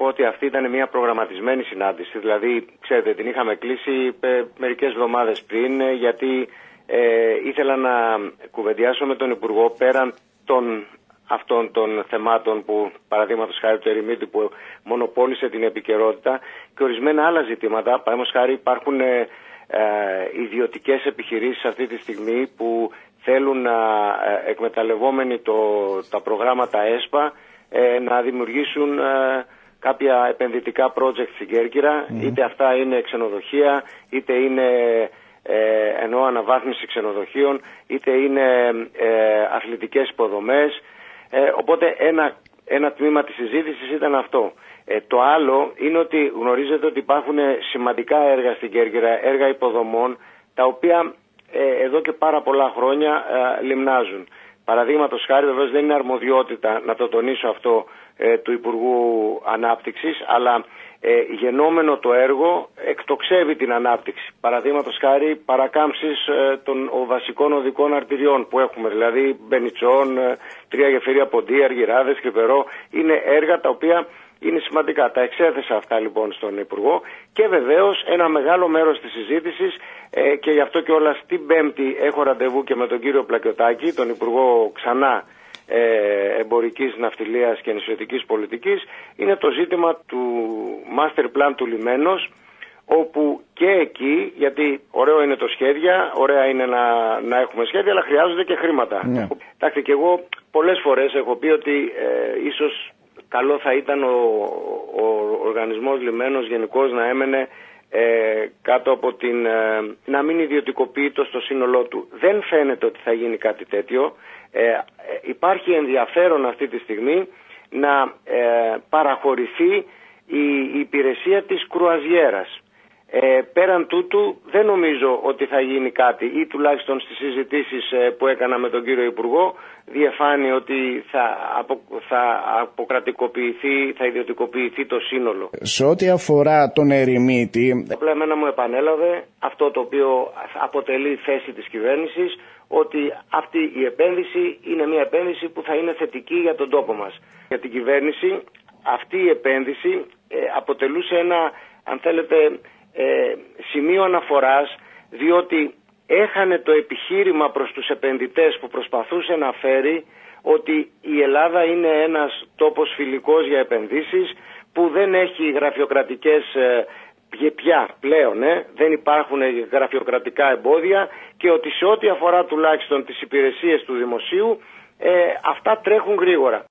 πω ότι αυτή ήταν μια προγραμματισμένη συνάντηση. Δηλαδή, ξέρετε, την είχαμε κλείσει μερικές εβδομάδες πριν, γιατί ήθελα να κουβεντιάσω με τον Υπουργό πέραν αυτών των θεμάτων που, παραδείγματος χάρη του Ερημίτη, που μονοπόλησε την επικαιρότητα, και ορισμένα άλλα ζητήματα. Παραδείγματος χάρη, υπάρχουν ιδιωτικές επιχειρήσεις αυτή τη στιγμή που θέλουν να εκμεταλλευόμενοι τα προγράμματα ΕΣΠΑ να δημιουργήσουν κάποια επενδυτικά project στην Κέρκυρα, είτε αυτά είναι ξενοδοχεία, είτε είναι αναβάθμιση ξενοδοχείων, είτε είναι αθλητικές υποδομές. Οπότε ένα τμήμα της συζήτησης ήταν αυτό. Το άλλο είναι ότι γνωρίζετε ότι υπάρχουν σημαντικά έργα στην Κέρκυρα, έργα υποδομών, τα οποία εδώ και πάρα πολλά χρόνια λιμνάζουν. Παραδείγματος χάρη, βεβαίως δεν είναι αρμοδιότητα, να το τονίσω αυτό, του Υπουργού Ανάπτυξης, αλλά γενόμενο το έργο εκτοξεύει την ανάπτυξη. Παραδείγματος χάρη, παρακάμψεις των βασικών οδικών αρτηριών που έχουμε, δηλαδή Μπενιτσών, 3 γεφύρια Ποντί, Αργυράδες, Κρυπερό, είναι έργα τα οποία είναι σημαντικά. Τα εξέθεσα αυτά λοιπόν στον Υπουργό, και βεβαίως ένα μεγάλο μέρος της συζήτησης, και γι' αυτό κιόλας την Πέμπτη έχω ραντεβού και με τον κύριο Πλακιωτάκη, τον Υπουργό ξανά Εμπορικής, Ναυτιλίας και Νησιωτικής Πολιτικής, είναι το ζήτημα του Master Plan του Λιμένος, όπου και εκεί, γιατί ωραίο είναι το σχέδια, ωραία είναι να έχουμε σχέδια, αλλά χρειάζονται και χρήματα. Εντάξει, και εγώ πολλές φορές έχω πει ότι ίσως καλό θα ήταν ο οργανισμός Λιμένος γενικώς να έμενε κάτω από να μην ιδιωτικοποιείται στο σύνολό του. Δεν φαίνεται ότι θα γίνει κάτι τέτοιο. Υπάρχει ενδιαφέρον αυτή τη στιγμή να παραχωρηθεί η υπηρεσία της κρουαζιέρας. Πέραν τούτου δεν νομίζω ότι θα γίνει κάτι, ή τουλάχιστον στις συζητήσεις που έκανα με τον κύριο Υπουργό διεφάνει ότι θα αποκρατικοποιηθεί, θα ιδιωτικοποιηθεί το σύνολο. Σε ό,τι αφορά τον Ερημίτη, απλά εμένα μου επανέλαβε αυτό το οποίο αποτελεί θέση της κυβέρνησης, ότι αυτή η επένδυση είναι μια επένδυση που θα είναι θετική για τον τόπο μας. Για την κυβέρνηση αυτή η επένδυση αποτελούσε ένα, αν θέλετε, σημείο αναφοράς, διότι έχανε το επιχείρημα προς τους επενδυτές που προσπαθούσε να φέρει ότι η Ελλάδα είναι ένας τόπος φιλικός για επενδύσεις, που δεν έχει γραφειοκρατικές πια πλέον, δεν υπάρχουν γραφειοκρατικά εμπόδια, και ότι σε ό,τι αφορά τουλάχιστον τις υπηρεσίες του δημοσίου αυτά τρέχουν γρήγορα.